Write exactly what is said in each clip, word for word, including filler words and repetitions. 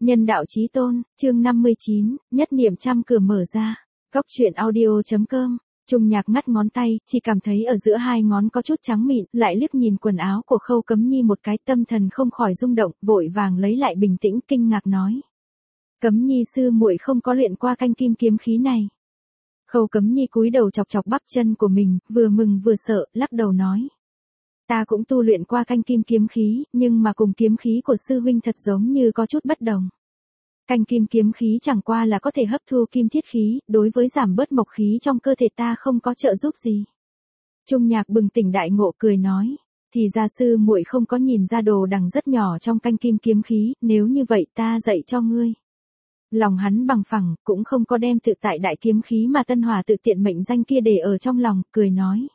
Nhân đạo chí tôn, chương năm mươi chín, nhất niệm trăm cửa mở ra. Góc truyện audio.com. Trung Nhạc ngắt ngón tay, chỉ cảm thấy ở giữa hai ngón có chút trắng mịn, lại liếc nhìn quần áo của Khâu Cấm Nhi một cái, tâm thần không khỏi rung động, vội vàng lấy lại bình tĩnh, kinh ngạc nói: Cấm Nhi sư muội không có luyện qua canh kim kiếm khí này. Khâu Cấm Nhi cúi đầu chọc chọc bắp chân của mình, vừa mừng vừa sợ, lắc đầu nói: Ta cũng tu luyện qua canh kim kiếm khí, nhưng mà cùng kiếm khí của sư huynh thật giống như có chút bất đồng. Canh kim kiếm khí chẳng qua là có thể hấp thu kim thiết khí, đối với giảm bớt mộc khí trong cơ thể ta không có trợ giúp gì. Trung Nhạc bừng tỉnh đại ngộ, cười nói: Thì ra sư muội không có nhìn ra đồ đằng rất nhỏ trong canh kim kiếm khí, nếu như vậy ta dạy cho ngươi. Lòng hắn bằng phẳng, cũng không có đem tự tại đại kiếm khí mà Tân Hòa tự tiện mệnh danh kia để ở trong lòng, cười nói: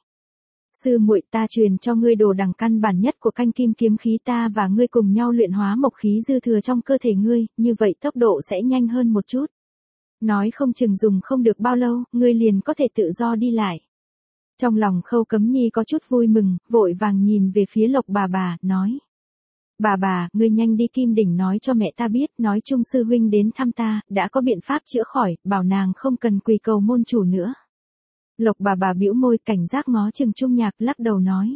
Sư muội, ta truyền cho ngươi đồ đằng căn bản nhất của canh kim kiếm khí, ta và ngươi cùng nhau luyện hóa mộc khí dư thừa trong cơ thể ngươi, như vậy tốc độ sẽ nhanh hơn một chút. Nói không chừng dùng không được bao lâu, ngươi liền có thể tự do đi lại. Trong lòng Khâu Cấm Nhi có chút vui mừng, vội vàng nhìn về phía Lộc bà bà, nói: Bà bà, ngươi nhanh đi Kim Đỉnh nói cho mẹ ta biết, nói Trung sư huynh đến thăm ta, đã có biện pháp chữa khỏi, bảo nàng không cần quỳ cầu môn chủ nữa. Lộc bà bà bĩu môi, cảnh giác ngó chừng Trung Nhạc, lắc đầu nói: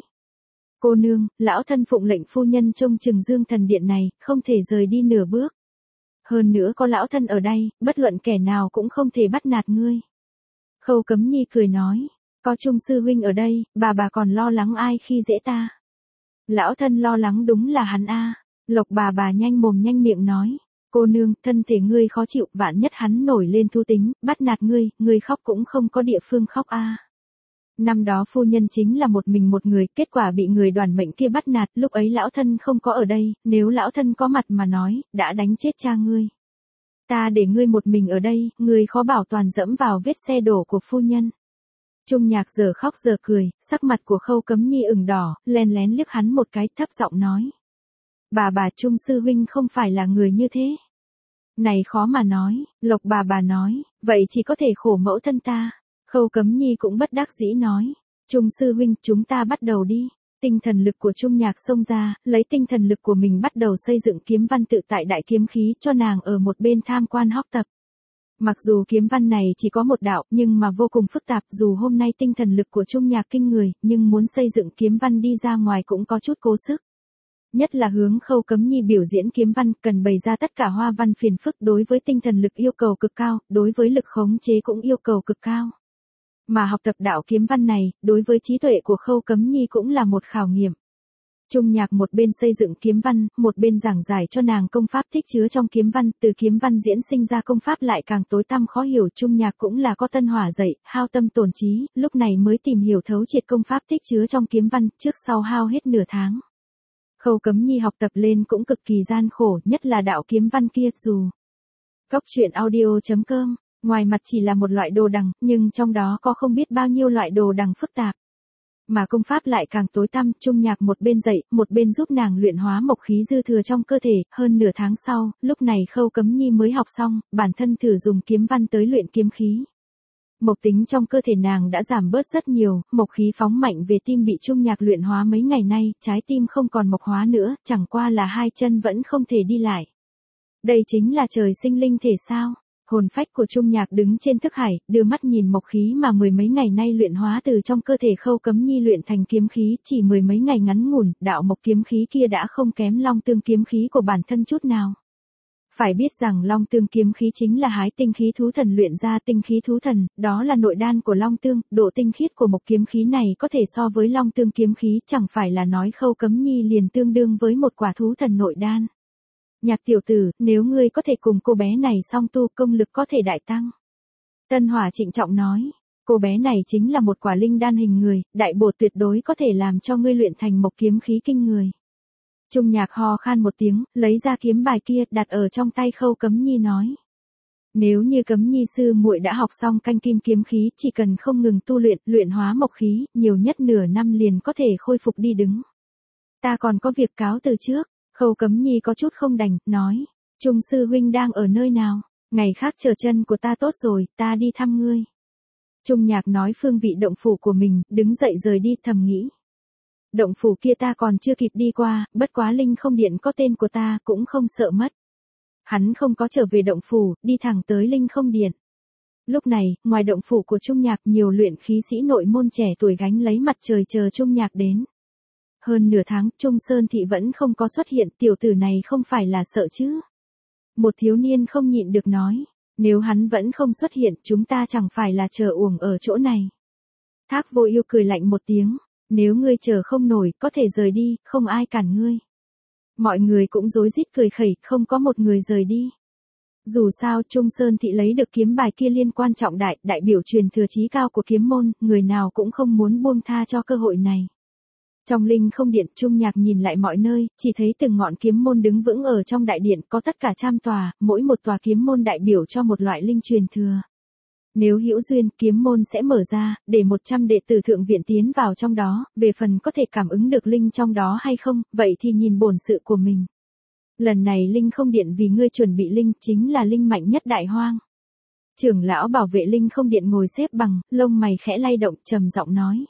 Cô nương, lão thân phụng lệnh phu nhân trông chừng Dương Thần Điện này, không thể rời đi nửa bước. Hơn nữa có lão thân ở đây, bất luận kẻ nào cũng không thể bắt nạt ngươi. Khâu Cấm Nhi cười nói: Có Trung sư huynh ở đây, bà bà còn lo lắng ai khi dễ ta. Lão thân lo lắng đúng là hắn a. Lộc bà bà nhanh mồm nhanh miệng nói: Cô nương, thân thể ngươi khó chịu, vạn nhất hắn nổi lên thú tính, bắt nạt ngươi, ngươi khóc cũng không có địa phương khóc a. Năm đó phu nhân chính là một mình một người, kết quả bị người đoàn mệnh kia bắt nạt, lúc ấy lão thân không có ở đây, nếu lão thân có mặt mà nói, đã đánh chết cha ngươi. Ta để ngươi một mình ở đây, ngươi khó bảo toàn dẫm vào vết xe đổ của phu nhân. Trung Nhạc giờ khóc giờ cười, sắc mặt của Khâu Cấm Nhi ửng đỏ, len lén liếc hắn một cái, thấp giọng nói: Bà bà, Trung sư huynh không phải là người như thế. Này khó mà nói. Lộc bà bà nói: Vậy chỉ có thể khổ mẫu thân ta. Khâu Cấm Nhi cũng bất đắc dĩ nói: Trung sư huynh, chúng ta bắt đầu đi. Tinh thần lực của Trung Nhạc xông ra, lấy tinh thần lực của mình bắt đầu xây dựng kiếm văn tự tại đại kiếm khí, cho nàng ở một bên tham quan học tập. Mặc dù kiếm văn này chỉ có một đạo, nhưng mà vô cùng phức tạp, dù hôm nay tinh thần lực của Trung Nhạc kinh người, nhưng muốn xây dựng kiếm văn đi ra ngoài cũng có chút cố sức. Nhất là hướng Khâu Cấm Nhi biểu diễn kiếm văn, cần bày ra tất cả hoa văn phiền phức, đối với tinh thần lực yêu cầu cực cao, đối với lực khống chế cũng yêu cầu cực cao. Mà học tập đạo kiếm văn này, đối với trí tuệ của Khâu Cấm Nhi cũng là một khảo nghiệm. Trung Nhạc một bên xây dựng kiếm văn, một bên giảng giải cho nàng công pháp tích chứa trong kiếm văn, từ kiếm văn diễn sinh ra công pháp lại càng tối tăm khó hiểu. Trung Nhạc cũng là có Tân Hỏa dạy, hao tâm tổn trí, lúc này mới tìm hiểu thấu triệt công pháp tích chứa trong kiếm văn, trước sau hao hết nửa tháng. Khâu Cấm Nhi học tập lên cũng cực kỳ gian khổ, nhất là đạo kiếm văn kia, dù. Góc truyện audio.com, ngoài mặt chỉ là một loại đồ đằng, nhưng trong đó có không biết bao nhiêu loại đồ đằng phức tạp. Mà công pháp lại càng tối tăm. Trung Nhạc một bên dạy, một bên giúp nàng luyện hóa mộc khí dư thừa trong cơ thể, hơn nửa tháng sau, lúc này Khâu Cấm Nhi mới học xong, bản thân thử dùng kiếm văn tới luyện kiếm khí. Mộc tính trong cơ thể nàng đã giảm bớt rất nhiều, mộc khí phóng mạnh về tim bị Trung Nhạc luyện hóa mấy ngày nay, trái tim không còn mộc hóa nữa, chẳng qua là hai chân vẫn không thể đi lại. Đây chính là trời sinh linh thể sao? Hồn phách của Trung Nhạc đứng trên thức hải, đưa mắt nhìn mộc khí mà mười mấy ngày nay luyện hóa từ trong cơ thể Khâu Cấm Nhi luyện thành kiếm khí, chỉ mười mấy ngày ngắn ngủn, đạo mộc kiếm khí kia đã không kém long tương kiếm khí của bản thân chút nào. Phải biết rằng long tương kiếm khí chính là hái tinh khí thú thần luyện ra tinh khí thú thần, đó là nội đan của long tương, độ tinh khiết của mộc kiếm khí này có thể so với long tương kiếm khí, chẳng phải là nói Khâu Cấm Nhi liền tương đương với một quả thú thần nội đan. Nhạc tiểu tử, nếu ngươi có thể cùng cô bé này song tu, công lực có thể đại tăng. Tân Hỏa trịnh trọng nói: Cô bé này chính là một quả linh đan hình người, đại bổ tuyệt đối có thể làm cho ngươi luyện thành mộc kiếm khí kinh người. Trung Nhạc ho khan một tiếng, lấy ra kiếm bài kia, đặt ở trong tay Khâu Cấm Nhi nói: Nếu như Cấm Nhi sư muội đã học xong canh kim kiếm khí, chỉ cần không ngừng tu luyện, luyện hóa mộc khí, nhiều nhất nửa năm liền có thể khôi phục đi đứng. Ta còn có việc cáo từ trước. Khâu Cấm Nhi có chút không đành, nói: Trung sư huynh đang ở nơi nào? Ngày khác chờ chân của ta tốt rồi, ta đi thăm ngươi. Trung Nhạc nói phương vị động phủ của mình, đứng dậy rời đi, thầm nghĩ: Động phủ kia ta còn chưa kịp đi qua, bất quá linh không điện có tên của ta, cũng không sợ mất. Hắn không có trở về động phủ, đi thẳng tới Linh Không Điện. Lúc này, ngoài động phủ của Trung Nhạc nhiều luyện khí sĩ nội môn trẻ tuổi gánh lấy mặt trời chờ Trung Nhạc đến. Hơn nửa tháng, Trung Sơn Thị vẫn không có xuất hiện, tiểu tử này không phải là sợ chứ. Một thiếu niên không nhịn được nói, nếu hắn vẫn không xuất hiện, chúng ta chẳng phải là chờ uổng ở chỗ này. Thác Vô Ưu cười lạnh một tiếng, nếu ngươi chờ không nổi, có thể rời đi, không ai cản ngươi. Mọi người cũng rối rít cười khẩy, không có một người rời đi. Dù sao Trung Sơn Thị lấy được kiếm bài kia liên quan trọng đại, đại biểu truyền thừa chí cao của kiếm môn, người nào cũng không muốn buông tha cho cơ hội này. Trong Linh Không Điện, Trung Nhạc nhìn lại mọi nơi, chỉ thấy từng ngọn kiếm môn đứng vững ở trong đại điện, có tất cả trăm tòa, mỗi một tòa kiếm môn đại biểu cho một loại linh truyền thừa. Nếu hữu duyên, kiếm môn sẽ mở ra, để một trăm đệ tử thượng viện tiến vào trong đó, về phần có thể cảm ứng được linh trong đó hay không, vậy thì nhìn bổn sự của mình. Lần này Linh Không Điện vì ngươi chuẩn bị linh, chính là linh mạnh nhất đại hoang. Trưởng lão bảo vệ Linh Không Điện ngồi xếp bằng, lông mày khẽ lay động, trầm giọng nói.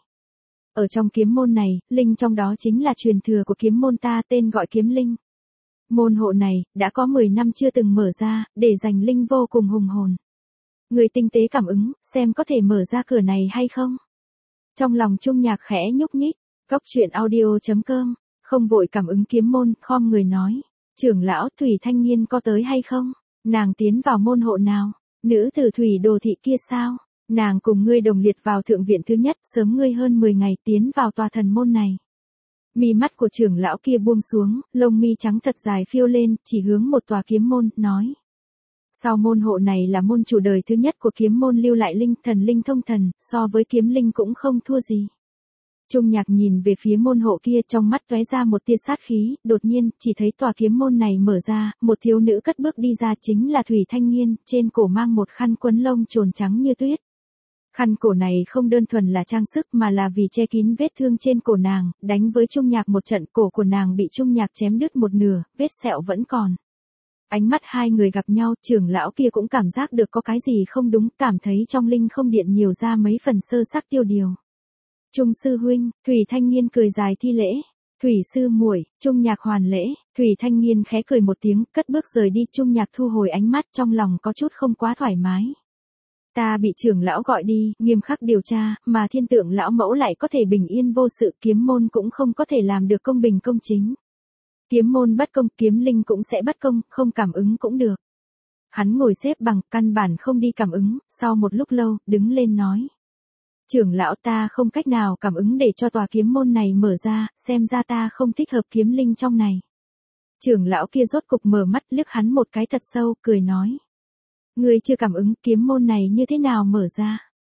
Ở trong kiếm môn này, linh trong đó chính là truyền thừa của kiếm môn ta, tên gọi kiếm linh. Môn hộ này, đã có mười năm chưa từng mở ra, để dành linh vô cùng hùng hồn. Người tinh tế cảm ứng, xem có thể mở ra cửa này hay không. Trong lòng Trung Nhạc khẽ nhúc nhích, Cốc Truyện Audio chấm com, không vội cảm ứng kiếm môn, khom người nói. Trưởng lão Thủy Thanh Nghiên có tới hay không? Nàng tiến vào môn hộ nào? Nữ tử Thủy Đồ Thị kia sao? Nàng cùng ngươi đồng liệt vào thượng viện thứ nhất, sớm ngươi hơn mười ngày tiến vào tòa thần môn này. Mi mắt của trưởng lão kia buông xuống, lông mi trắng thật dài phiêu lên, chỉ hướng một tòa kiếm môn, nói. Sau môn hộ này là môn chủ đời thứ nhất của kiếm môn lưu lại linh, thần linh thông thần, so với kiếm linh cũng không thua gì. Trung Nhạc nhìn về phía môn hộ kia, trong mắt tóe ra một tia sát khí, đột nhiên, chỉ thấy tòa kiếm môn này mở ra, một thiếu nữ cất bước đi ra chính là Thủy Thanh Nghiên, trên cổ mang một khăn quấn lông trồn trắng như tuyết. Khăn cổ này không đơn thuần là trang sức mà là vì che kín vết thương trên cổ nàng, đánh với Trung Nhạc một trận, cổ của nàng bị Trung Nhạc chém đứt một nửa, vết sẹo vẫn còn. Ánh mắt hai người gặp nhau, trưởng lão kia cũng cảm giác được có cái gì không đúng, cảm thấy trong Linh Không Điện nhiều ra mấy phần sơ sắc tiêu điều. Trung sư huynh, Thủy Thanh Nghiên cười dài thi lễ. Thủy sư muội, Trung Nhạc hoàn lễ. Thủy Thanh Nghiên khẽ cười một tiếng, cất bước rời đi. Trung Nhạc thu hồi ánh mắt, trong lòng có chút không quá thoải mái. Ta bị trưởng lão gọi đi, nghiêm khắc điều tra, mà Thiên Tượng lão mẫu lại có thể bình yên vô sự, kiếm môn cũng không có thể làm được công bình công chính. Kiếm môn bất công, kiếm linh cũng sẽ bất công, không cảm ứng cũng được. Hắn ngồi xếp bằng, căn bản không đi cảm ứng, sau một lúc lâu, đứng lên nói. Trưởng lão, ta không cách nào cảm ứng để cho tòa kiếm môn này mở ra, xem ra ta không thích hợp kiếm linh trong này. Trưởng lão kia rốt cục mở mắt, liếc hắn một cái thật sâu, cười nói. Ngươi chưa cảm ứng kiếm môn này như thế nào mở ra.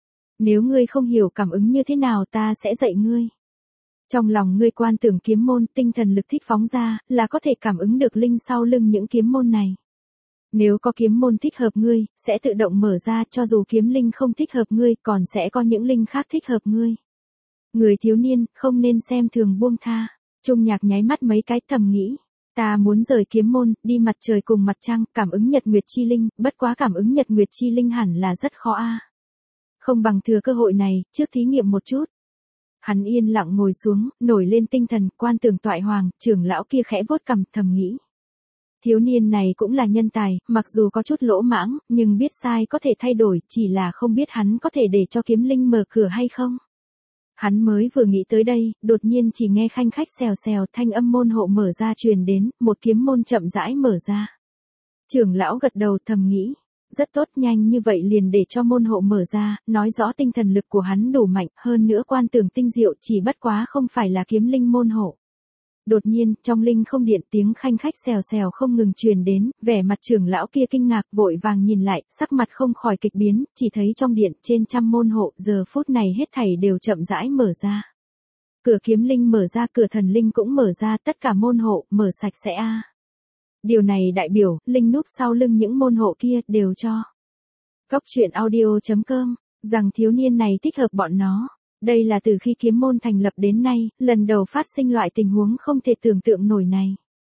Nếu ngươi không hiểu cảm ứng như thế nào ta sẽ dạy ngươi. Trong lòng ngươi quan tưởng kiếm môn, tinh thần lực thích phóng ra, là có thể cảm ứng được linh sau lưng những kiếm môn này. Nếu có kiếm môn thích hợp ngươi, sẽ tự động mở ra, cho dù kiếm linh không thích hợp ngươi, còn sẽ có những linh khác thích hợp ngươi. Người thiếu niên, không nên xem thường buông tha. Trung Nhạc nháy mắt mấy cái, thầm nghĩ. Ta muốn rời kiếm môn, đi mặt trời cùng mặt trăng, cảm ứng nhật nguyệt chi linh, bất quá cảm ứng nhật nguyệt chi linh hẳn là rất khó a. Không bằng thừa cơ hội này, trước thí nghiệm một chút. Hắn yên lặng ngồi xuống, nổi lên tinh thần, quan tưởng toại hoàng, trưởng lão kia khẽ vuốt cằm, thầm nghĩ. Thiếu niên này cũng là nhân tài, mặc dù có chút lỗ mãng, nhưng biết sai có thể thay đổi, chỉ là không biết hắn có thể để cho kiếm linh mở cửa hay không. Hắn mới vừa nghĩ tới đây, đột nhiên chỉ nghe khanh khách xèo xèo, thanh âm môn hộ mở ra truyền đến, một kiếm môn chậm rãi mở ra. Trưởng lão gật đầu, thầm nghĩ. Rất tốt, nhanh như vậy liền để cho môn hộ mở ra, nói rõ tinh thần lực của hắn đủ mạnh, hơn nữa quan tưởng tinh diệu, chỉ bất quá không phải là kiếm linh môn hộ. Đột nhiên, trong Linh Không Điện tiếng khanh khách xèo xèo không ngừng truyền đến, vẻ mặt trưởng lão kia kinh ngạc, vội vàng nhìn lại, sắc mặt không khỏi kịch biến, chỉ thấy trong điện trên trăm môn hộ, giờ phút này hết thảy đều chậm rãi mở ra. Cửa kiếm linh mở ra, cửa thần linh cũng mở ra, tất cả môn hộ mở sạch sẽ a. Điều này đại biểu, linh núp sau lưng những môn hộ kia đều cho. Cốc Truyện Audio chấm com, rằng thiếu niên này thích hợp bọn nó. Đây là từ khi kiếm môn thành lập đến nay, lần đầu phát sinh loại tình huống không thể tưởng tượng nổi này.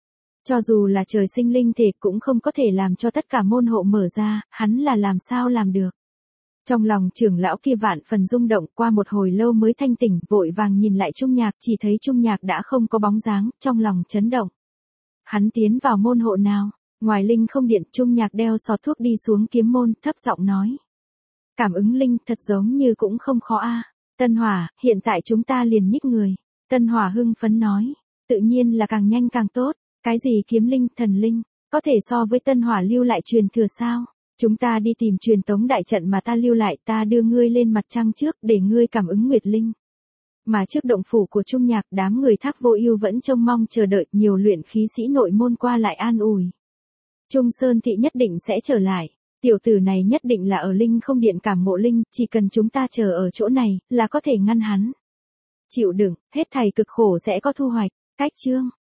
Cho dù là trời sinh linh thể cũng không có thể làm cho tất cả môn hộ mở ra, hắn là làm sao làm được. Trong lòng trưởng lão kia vạn phần rung động, qua một hồi lâu mới thanh tỉnh, vội vàng nhìn lại Trung Nhạc, chỉ thấy Trung Nhạc đã không có bóng dáng, trong lòng chấn động. Hắn tiến vào môn hộ nào? Ngoài linh không điện, Trung Nhạc đeo sọt thuốc đi xuống kiếm môn, thấp giọng nói. Cảm ứng linh, thật giống như cũng không khó a. Tân Hỏa, hiện tại chúng ta liền nhích người. Tân Hỏa hưng phấn nói. Tự nhiên là càng nhanh càng tốt. Cái gì kiếm linh, thần linh, có thể so với Tân Hỏa lưu lại truyền thừa sao? Chúng ta đi tìm truyền tống đại trận mà ta lưu lại, ta đưa ngươi lên mặt trăng trước để ngươi cảm ứng nguyệt linh. Mà trước động phủ của Trung Nhạc, đám người Thác Vô Ưu vẫn trông mong chờ đợi, nhiều luyện khí sĩ nội môn qua lại an ủi. Trung Sơn thị nhất định sẽ trở lại, tiểu tử này nhất định là ở linh không điện cảm ngộ linh, chỉ cần chúng ta chờ ở chỗ này, là có thể ngăn hắn. Chịu đựng, hết thảy cực khổ sẽ có thu hoạch. Cách chương